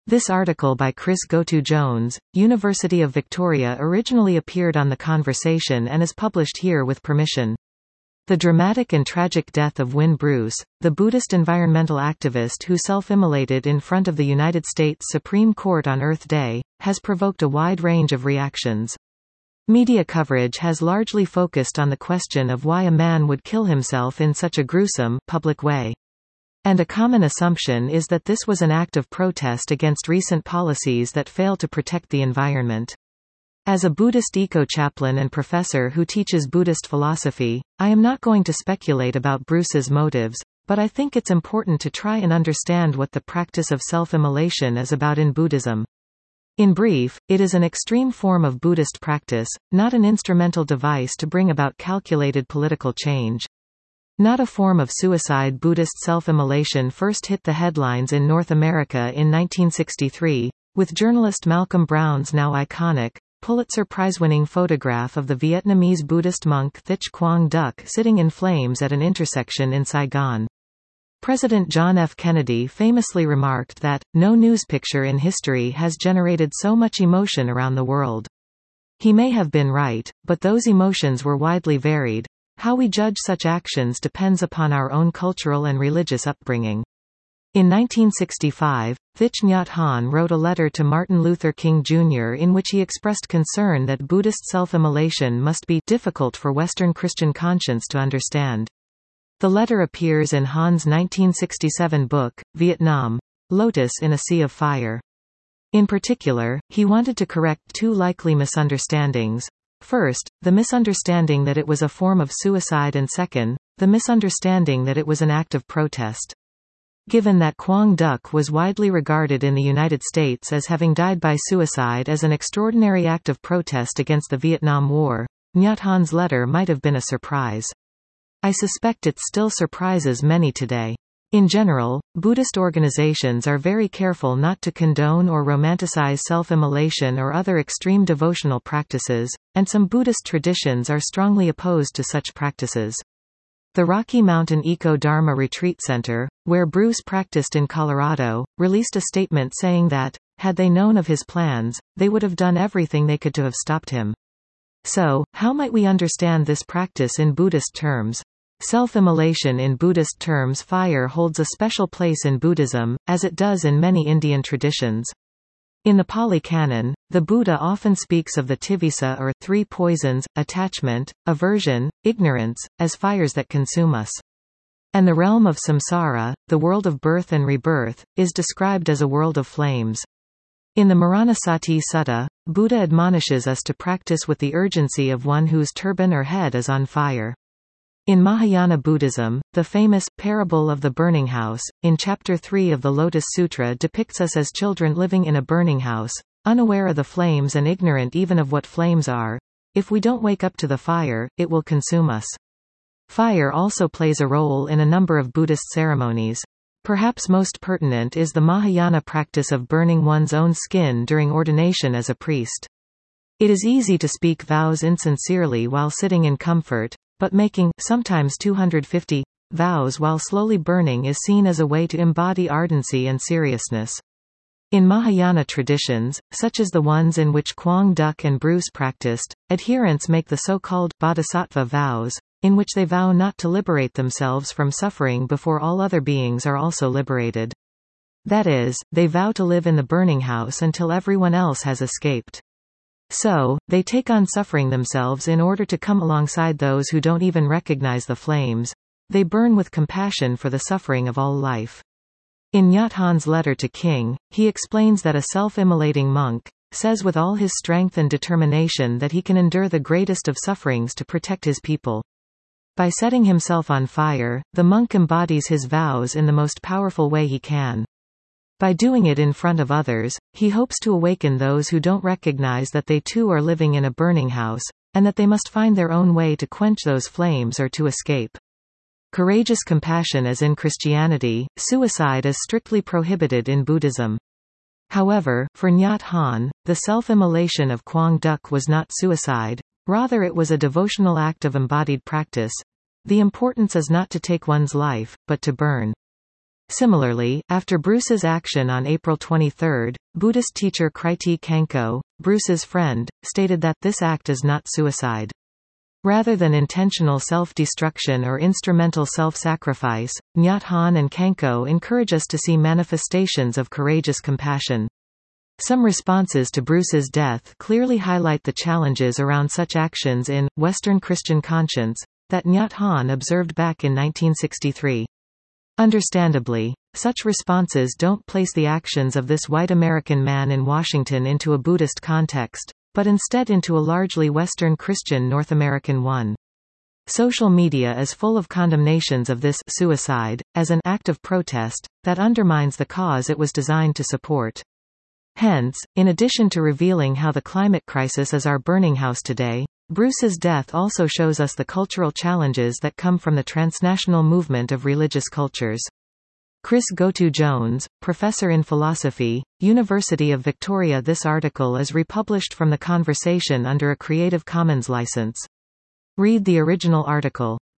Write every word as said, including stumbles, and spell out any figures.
This article by Chris Goto-Jones, University of Victoria originally appeared on The Conversation and is published here with permission. The dramatic and tragic death of Win Bruce, the Buddhist environmental activist who self-immolated in front of the United States Supreme Court on Earth Day, has provoked a wide range of reactions. Media coverage has largely focused on the question of why a man would kill himself in such a gruesome, public way. And a common assumption is that this was an act of protest against recent policies that fail to protect the environment. As a Buddhist eco-chaplain and professor who teaches Buddhist philosophy, I am not going to speculate about Bruce's motives, but I think it's important to try and understand what the practice of self-immolation is about in Buddhism. In brief, it is an extreme form of Buddhist practice, not an instrumental device to bring about calculated political change. Not a form of suicide. Buddhist self-immolation first hit the headlines in North America in nineteen sixty-three, with journalist Malcolm Brown's now iconic, Pulitzer Prize-winning photograph of the Vietnamese Buddhist monk Thich Quang Duc sitting in flames at an intersection in Saigon. President John F. Kennedy famously remarked that, "No news picture in history has generated so much emotion around the world." He may have been right, but those emotions were widely varied. How we judge such actions depends upon our own cultural and religious upbringing. In nineteen sixty-five, Thich Nhat Hanh wrote a letter to Martin Luther King Junior in which he expressed concern that Buddhist self-immolation must be difficult for Western Christian conscience to understand. The letter appears in Han's nineteen sixty-seven book, Vietnam, Lotus in a Sea of Fire. In particular, he wanted to correct two likely misunderstandings. First, the misunderstanding that it was a form of suicide, and second, the misunderstanding that it was an act of protest. Given that Quang Duc was widely regarded in the United States as having died by suicide as an extraordinary act of protest against the Vietnam War, Nhat Hanh's letter might have been a surprise. I suspect it still surprises many today. In general, Buddhist organizations are very careful not to condone or romanticize self-immolation or other extreme devotional practices, and some Buddhist traditions are strongly opposed to such practices. The Rocky Mountain Eco-Dharma Retreat Center, where Bruce practiced in Colorado, released a statement saying that, had they known of his plans, they would have done everything they could to have stopped him. So, how might we understand this practice in Buddhist terms? Self-immolation in Buddhist terms. Fire holds a special place in Buddhism, as it does in many Indian traditions. In the Pali Canon, the Buddha often speaks of the tivisa or three poisons, attachment, aversion, ignorance, as fires that consume us. And the realm of samsara, the world of birth and rebirth, is described as a world of flames. In the Maranasati Sutta, Buddha admonishes us to practice with the urgency of one whose turban or head is on fire. In Mahayana Buddhism, the famous Parable of the Burning House, in Chapter three of the Lotus Sutra, depicts us as children living in a burning house, unaware of the flames and ignorant even of what flames are. If we don't wake up to the fire, it will consume us. Fire also plays a role in a number of Buddhist ceremonies. Perhaps most pertinent is the Mahayana practice of burning one's own skin during ordination as a priest. It is easy to speak vows insincerely while sitting in comfort, but making, sometimes two hundred fifty, vows while slowly burning is seen as a way to embody ardency and seriousness. In Mahayana traditions, such as the ones in which Quang Duc and Bruce practiced, adherents make the so-called bodhisattva vows, in which they vow not to liberate themselves from suffering before all other beings are also liberated. That is, they vow to live in the burning house until everyone else has escaped. So, they take on suffering themselves in order to come alongside those who don't even recognize the flames. They burn with compassion for the suffering of all life. In Nhat Hanh's letter to King, he explains that a self-immolating monk says with all his strength and determination that he can endure the greatest of sufferings to protect his people. By setting himself on fire, the monk embodies his vows in the most powerful way he can. By doing it in front of others, he hopes to awaken those who don't recognize that they too are living in a burning house, and that they must find their own way to quench those flames or to escape. Courageous compassion. As in Christianity, suicide is strictly prohibited in Buddhism. However, for Nhat Hanh, the self-immolation of Quang Duc was not suicide, rather it was a devotional act of embodied practice. The importance is not to take one's life, but to burn. Similarly, after Bruce's action on April twenty-third, Buddhist teacher Kriti Kanko, Bruce's friend, stated that this act is not suicide. Rather than intentional self-destruction or instrumental self-sacrifice, Nyat Hanh and Kanko encourage us to see manifestations of courageous compassion. Some responses to Bruce's death clearly highlight the challenges around such actions in Western Christian conscience that Nyat Hanh observed back in nineteen sixty-three. Understandably, such responses don't place the actions of this white American man in Washington into a Buddhist context, but instead into a largely Western Christian North American one. Social media is full of condemnations of this suicide, as an act of protest, that undermines the cause it was designed to support. Hence, in addition to revealing how the climate crisis is our burning house today, Bruce's death also shows us the cultural challenges that come from the transnational movement of religious cultures. Chris Goto-Jones, professor in philosophy, University of Victoria. This article is republished from The Conversation under a Creative Commons license. Read the original article.